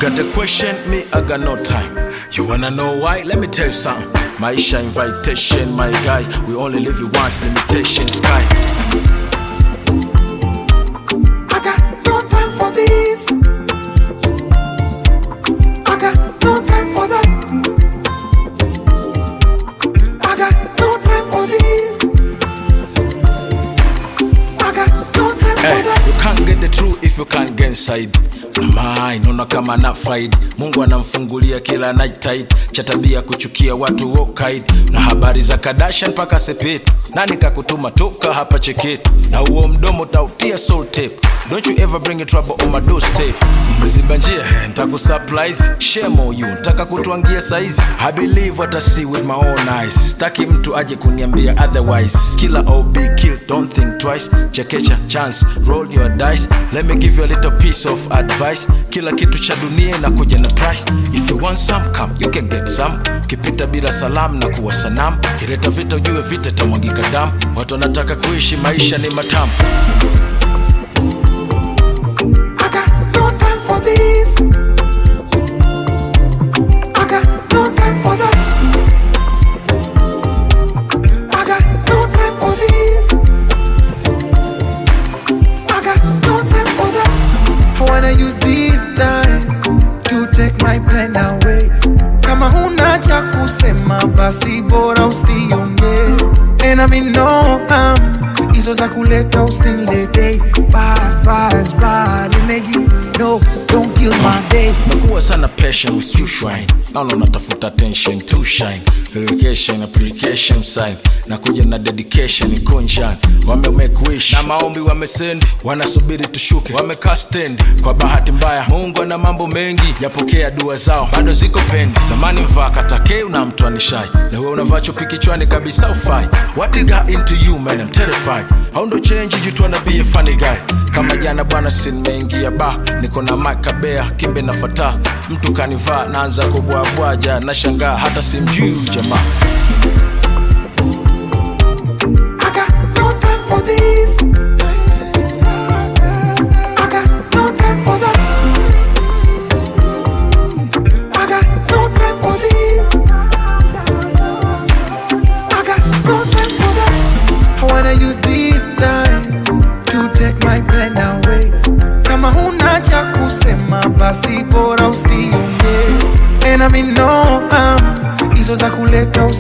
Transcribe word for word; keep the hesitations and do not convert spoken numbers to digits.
got a question, me I got no time. You wanna know why? Let me tell you something. Maisha invitation, my guy. We only live you once, limitation sky. I got no time for this. I got no time for that. I got no time for this. I got no time hey, for that. You can't get the truth if you can't get inside. Mai, nona kama na fight. Mungu anamfungulia kila night tight. Chatabia kuchukia watu wokaid. Na habari za Kardashian paka sepeti. Nani kakutuma toka hapa cheketu. Na uo mdomo tautia soul tape. Don't you ever bring a trouble on my doorstep. Umeziba njia, ntaku supplies. Shame on you, ntaka kutuangia saizi. I believe what I see with my own eyes. Staki mtu aje kuniambia otherwise. Killer O B kill, don't think twice. Chekecha chance, roll your dice. Let me give you a little piece of advice. Kila kitu cha dunia na kuja na price. If you want some, come, you can get some. Kipita bila salam na kuwa sanam. Kireta vita ujue vita tamwagika damu. Watu wanataka kuishi maisha ni matamu. I got no time for this. I got no time for that. I got no time for this. I got no time for that. I wanna use this time to take my pen away. Kama huna cha kusema basi bora usiongee. And I mean no harm. Hizo za kuleta usinilete. Bad vibes, bad energy. No, don't kill my day. Nakuwa sana passion with you shrine. Naona natafuta attention to shine. Verification, application sign. Nakuja na dedication, conscience. Wame make wish na maombi wamesend. Wanasubiri tushuke, wameka stand. Kwa bahati mbaya, Mungu ana mambo mengi. Yapokea dua zao, bado ziko pendi. Zamani mvaa katake una mtu anishai. Leo unavaa chupi kichwani kabisa ufai. What it got into you man, I'm terrified. How ndo change you tryna be a funny guy. Kama jana bwana sin mengi ba. Niko na makabea, kimbe na fata. Mtu kanivaa, naanza kubwabwaja. Nashangaa hata simjui jamaa. I got no time for this. I got no time for that. I got no time for this. I got no time for that. I wanna use this time to take my pen away. Kama huna cha kusema basi bora usiongee. And I mean no harm. Hizo za kuleta